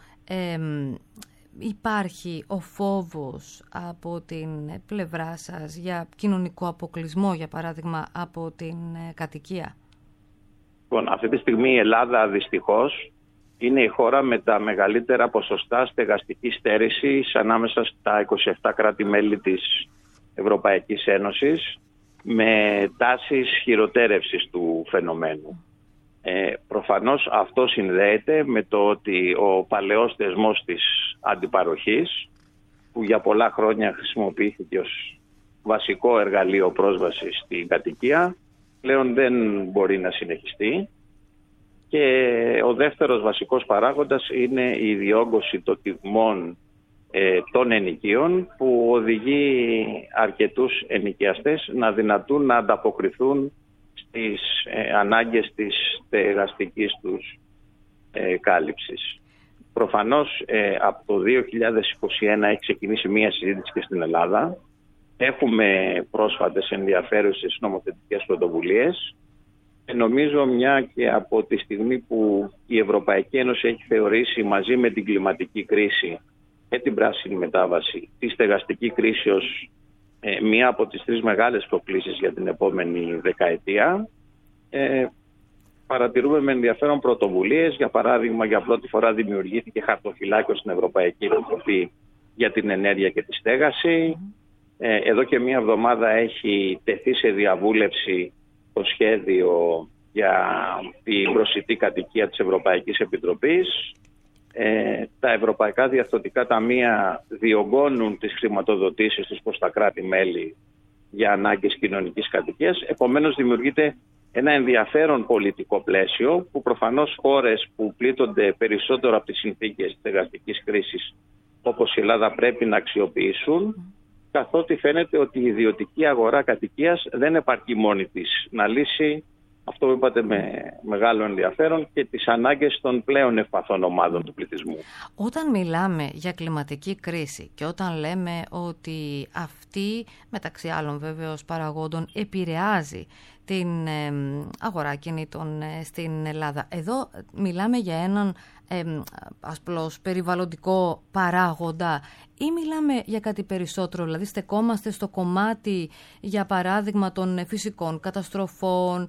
υπάρχει ο φόβος από την πλευρά σας για κοινωνικό αποκλεισμό, για παράδειγμα, από την κατοικία? Λοιπόν, αυτή τη στιγμή η Ελλάδα δυστυχώς είναι η χώρα με τα μεγαλύτερα ποσοστά στεγαστικής στέρησης ανάμεσα στα 27 κράτη-μέλη της Ευρωπαϊκής Ένωσης, με τάσεις χειροτέρευσης του φαινομένου. Προφανώς αυτό συνδέεται με το ότι ο παλαιός θεσμός της αντιπαροχής, που για πολλά χρόνια χρησιμοποιήθηκε ως βασικό εργαλείο πρόσβασης στην κατοικία, πλέον δεν μπορεί να συνεχιστεί Και ο δεύτερος βασικός παράγοντας είναι η διόγκωση των τιμών των ενοικίων, που οδηγεί αρκετούς ενοικιαστές να δυνατούν να ανταποκριθούν στις ανάγκες της στεγαστικής τους κάλυψης. Προφανώς από το 2021 έχει ξεκινήσει μία συζήτηση και στην Ελλάδα. Έχουμε πρόσφατες ενδιαφέρουσες νομοθετικές πρωτοβουλίες. Νομίζω μια και από τη στιγμή που η Ευρωπαϊκή Ένωση έχει θεωρήσει μαζί με την κλιματική κρίση και την πράσινη μετάβαση τη στεγαστική κρίση ως μία από τις τρεις μεγάλες προκλήσεις για την επόμενη δεκαετία, παρατηρούμε με ενδιαφέρον πρωτοβουλίες. Για παράδειγμα, για πρώτη φορά δημιουργήθηκε χαρτοφυλάκιο στην Ευρωπαϊκή Επιτροπή για την ενέργεια και τη στέγαση. Εδώ και μία εβδομάδα έχει τεθεί σε διαβούλευση το σχέδιο για την προσιτή κατοικία της Ευρωπαϊκής Επιτροπής. Τα ευρωπαϊκά διαρθρωτικά ταμεία διωγγώνουν τις χρηματοδοτήσεις τους προς τα κράτη-μέλη για ανάγκες κοινωνικής κατοικίας. Επομένως δημιουργείται ένα ενδιαφέρον πολιτικό πλαίσιο που προφανώς χώρες που πλήττονται περισσότερο από τις συνθήκες της στεγαστικής κρίσης όπως η Ελλάδα πρέπει να αξιοποιήσουν, καθότι φαίνεται ότι η ιδιωτική αγορά κατοικίας δεν επαρκεί μόνη της να λύσει, αυτό που είπατε με μεγάλο ενδιαφέρον, και τις ανάγκες των πλέον ευπαθών ομάδων του πληθυσμού. Όταν μιλάμε για κλιματική κρίση και όταν λέμε ότι αυτή, μεταξύ άλλων βέβαιως παραγόντων, επηρεάζει την αγορά κινήτων στην Ελλάδα, εδώ μιλάμε για έναν ασπλώς περιβαλλοντικό παράγοντα ή μιλάμε για κάτι περισσότερο, δηλαδή στεκόμαστε στο κομμάτι, για παράδειγμα, των φυσικών καταστροφών,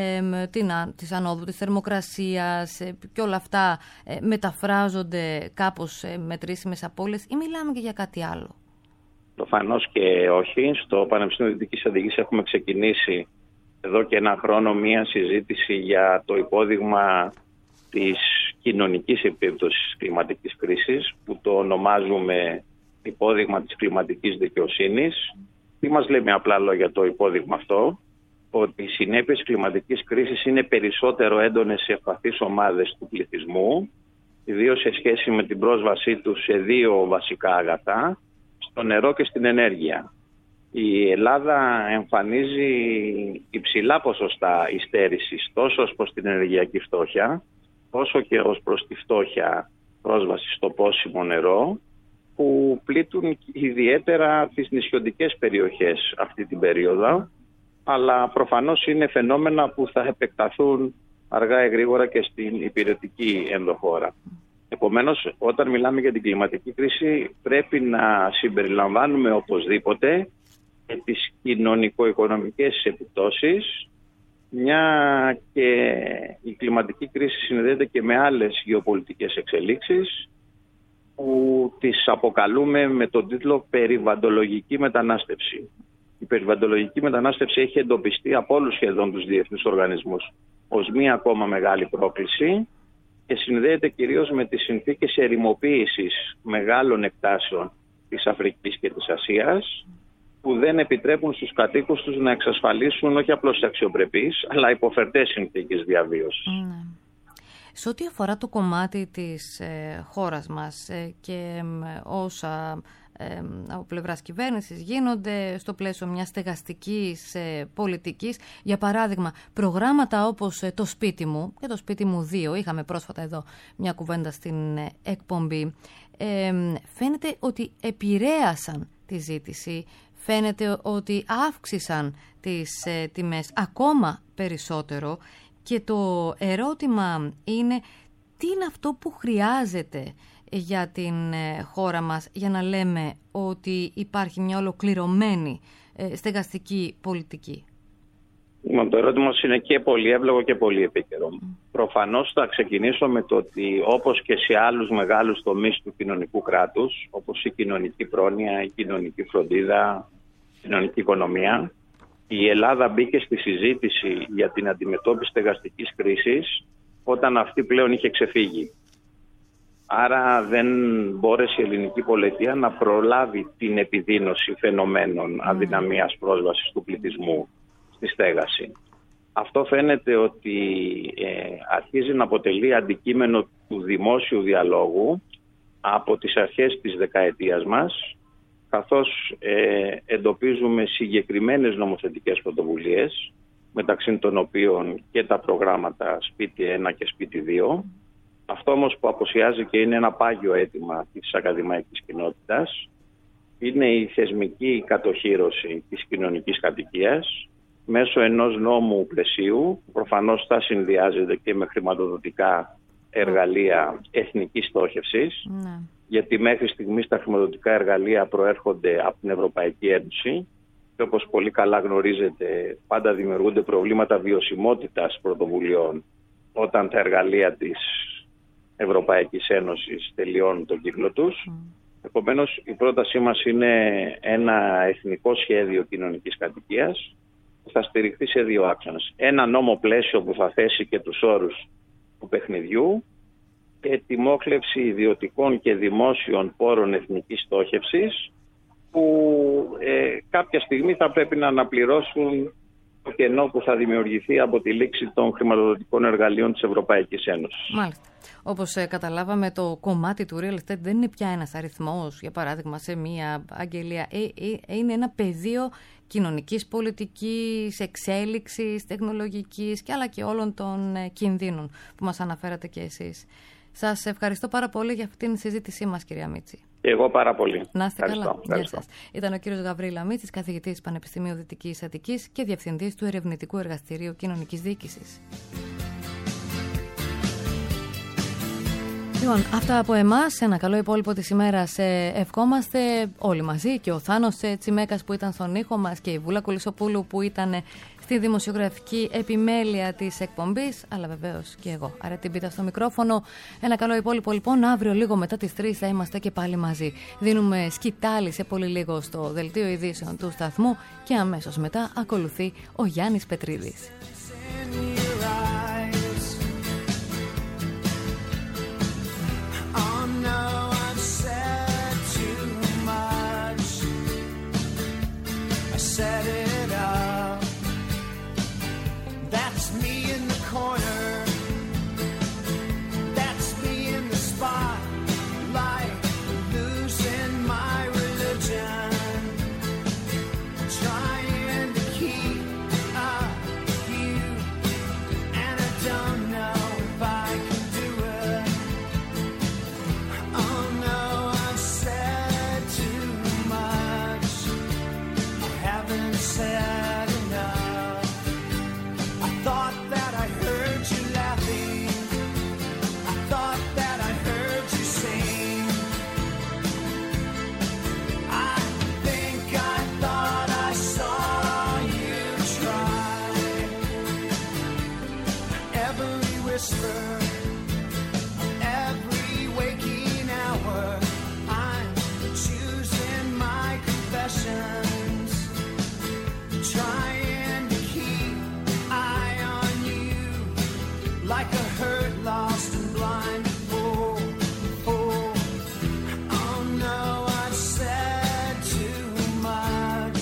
της ανόδου της θερμοκρασίας και όλα αυτά μεταφράζονται κάπως μετρήσιμες απώλειες, ή μιλάμε και για κάτι άλλο? Προφανώς και όχι. Στο Πανεπιστήμιο Δυτικής Αττικής έχουμε ξεκινήσει εδώ και ένα χρόνο μία συζήτηση για το υπόδειγμα της κοινωνικής επίπτωσης κλιματικής κρίσης, που το ονομάζουμε υπόδειγμα της κλιματικής δικαιοσύνης. Τι μας λέει με απλά λόγια το υπόδειγμα αυτό? Ότι οι συνέπειες κλιματικής κρίσης είναι περισσότερο έντονες σε ευπαθείς ομάδες του πληθυσμού, ιδίως σε σχέση με την πρόσβασή τους σε δύο βασικά αγαθά, στο νερό και στην ενέργεια. Η Ελλάδα εμφανίζει υψηλά ποσοστά υστέρησης τόσο ως προς την ενεργειακή φτώχεια, όσο και ως προς τη φτώχεια πρόσβαση στο πόσιμο νερό, που πλήττουν ιδιαίτερα τις νησιωτικές περιοχές αυτή την περίοδο, αλλά προφανώς είναι φαινόμενα που θα επεκταθούν αργά ή γρήγορα και στην υπηρετική ενδοχώρα. Επομένως, όταν μιλάμε για την κλιματική κρίση, πρέπει να συμπεριλαμβάνουμε οπωσδήποτε και τις κοινωνικο-οικονομικές επιπτώσεις, μια και η κλιματική κρίση συνδέεται και με άλλες γεωπολιτικές εξελίξεις που τις αποκαλούμε με τον τίτλο περιβαλλοντολογική μετανάστευση. Η περιβαλλοντολογική μετανάστευση έχει εντοπιστεί από όλους σχεδόν τους διεθνείς οργανισμούς ως μία ακόμα μεγάλη πρόκληση και συνδέεται κυρίως με τις συνθήκες ερημοποίησης μεγάλων εκτάσεων της Αφρικής και της Ασίας, που δεν επιτρέπουν στους κατοίκους τους να εξασφαλίσουν όχι απλώς αξιοπρεπείς, αλλά υποφερτές συνθήκες διαβίωσης. Σε ό,τι αφορά το κομμάτι της χώρας μας και όσα από πλευράς κυβέρνησης γίνονται στο πλαίσιο μιας στεγαστικής πολιτικής, για παράδειγμα προγράμματα όπως το σπίτι μου και το σπίτι μου 2, είχαμε πρόσφατα εδώ μια κουβέντα στην εκπομπή, φαίνεται ότι επηρέασαν τη ζήτηση, φαίνεται ότι αύξησαν τις τιμές ακόμα περισσότερο, και το ερώτημα είναι τι είναι αυτό που χρειάζεται για την χώρα μας για να λέμε ότι υπάρχει μια ολοκληρωμένη στεγαστική πολιτική? Το ερώτημα είναι και πολύ εύλογο και πολύ επίκαιρο. Προφανώς θα ξεκινήσω με το ότι, όπως και σε άλλους μεγάλους τομείς του κοινωνικού κράτους, όπως η κοινωνική πρόνοια, η κοινωνική φροντίδα, η κοινωνική οικονομία, η Ελλάδα μπήκε στη συζήτηση για την αντιμετώπιση στεγαστικής κρίσης όταν αυτή πλέον είχε ξεφύγει. Άρα δεν μπόρεσε η ελληνική πολιτεία να προλάβει την επιδείνωση φαινομένων αδυναμίας πρόσβασης του πληθυσμού στη στέγαση. Αυτό φαίνεται ότι αρχίζει να αποτελεί αντικείμενο του δημόσιου διαλόγου από τις αρχές της δεκαετίας μας, καθώς εντοπίζουμε συγκεκριμένες νομοθετικές πρωτοβουλίες, μεταξύ των οποίων και τα προγράμματα Σπίτι 1 και Σπίτι 2. Αυτό όμως που αποσιάζει και είναι ένα πάγιο αίτημα της ακαδημαϊκής κοινότητας είναι η θεσμική κατοχύρωση της κοινωνικής κατοικίας μέσω ενός νόμου πλαισίου, που προφανώς θα συνδυάζεται και με χρηματοδοτικά εργαλεία εθνικής στόχευσης, γιατί μέχρι στιγμής τα χρηματοδοτικά εργαλεία προέρχονται από την Ευρωπαϊκή Ένωση και όπως πολύ καλά γνωρίζετε πάντα δημιουργούνται προβλήματα βιωσιμότητας πρωτοβουλειών όταν τα εργαλεία της Ευρωπαϊκής Ένωσης τελειώνουν τον κύκλο τους. Επομένως, η πρότασή μας είναι ένα εθνικό σχέδιο κοινωνικής κατοικίας που θα στηριχθεί σε δύο άξονες. Ένα νόμο πλαίσιο που θα θέσει και τους όρους του παιχνιδιού και τη μόχλευση ιδιωτικών και δημόσιων πόρων εθνικής στόχευσης που κάποια στιγμή θα πρέπει να αναπληρώσουν το κενό που θα δημιουργηθεί από τη λήξη των χρηματοδοτικών εργαλείων της Ευρωπαϊκής Ένωσης. Μάλιστα. Όπως καταλάβαμε, το κομμάτι του real estate δεν είναι πια ένας αριθμός, για παράδειγμα, σε μία αγγελία. Είναι ένα πεδίο κοινωνικής πολιτικής, εξέλιξης, τεχνολογικής και αλλά και όλων των κινδύνων που μας αναφέρατε και εσείς. Σας ευχαριστώ πάρα πολύ για αυτήν την συζήτησή μας, κυρία Μίτση. Εγώ πάρα πολύ. Να είστε καλά. Γεια σας. Ήταν ο κύριος Γαβρίλα Μίτσης, καθηγητής Πανεπιστημίου Δυτικής Αττικής και διευθυντής του Ερευνητικού Εργαστηρίου Κοινωνικής Διοίκησης. Λοιπόν, αυτά από εμάς. Ένα καλό υπόλοιπο της ημέρας ευχόμαστε όλοι μαζί, και ο Θάνος Τσιμέκας που ήταν στον ήχο μας και η Βούλα Κουλισσοπούλου που ήταν στη δημοσιογραφική επιμέλεια της εκπομπής, αλλά βεβαίως και εγώ. Άρα την πίτα στο μικρόφωνο. Ένα καλό υπόλοιπο λοιπόν. Αύριο λίγο μετά τις 3 θα είμαστε και πάλι μαζί. Δίνουμε σκητάλη σε πολύ λίγο στο δελτίο ειδήσεων του σταθμού και αμέσως μετά ακολουθεί ο Γιάννης Πετρίδης. Set it up. That's me in the corner. That's me in the spotlight, losing my religion, trying to keep up with you, and I don't know if I can do it. Oh no, I've said too much. Haven't said enough. I thought that I heard you laughing. I thought that I heard you sing. I think I thought I saw you try. Every whisper, every waking hour, I'm choosing my confessions, trying to keep eye on you like a hurt, lost and blind fool. Oh no, I've said too much.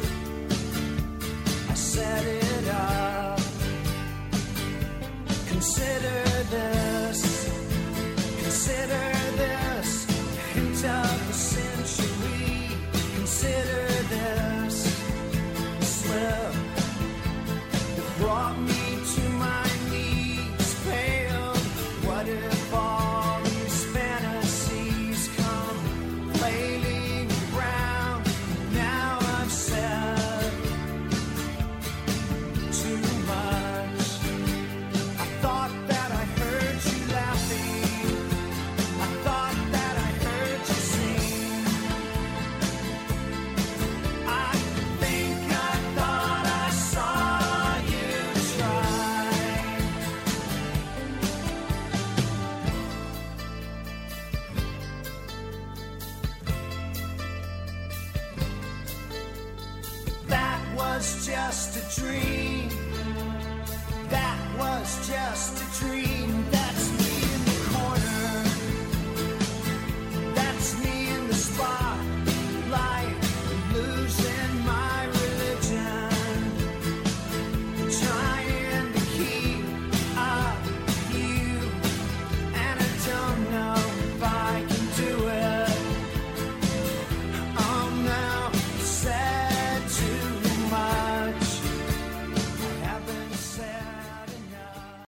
I set it up. Consider this hint of the century. Consider this slip that brought me to my knees, pale. What if all these fantasies come flailing around? Now I've said too much. I thought that I heard you laughing. I thought that I heard you sing. I think I thought I saw you try. That was just a dream.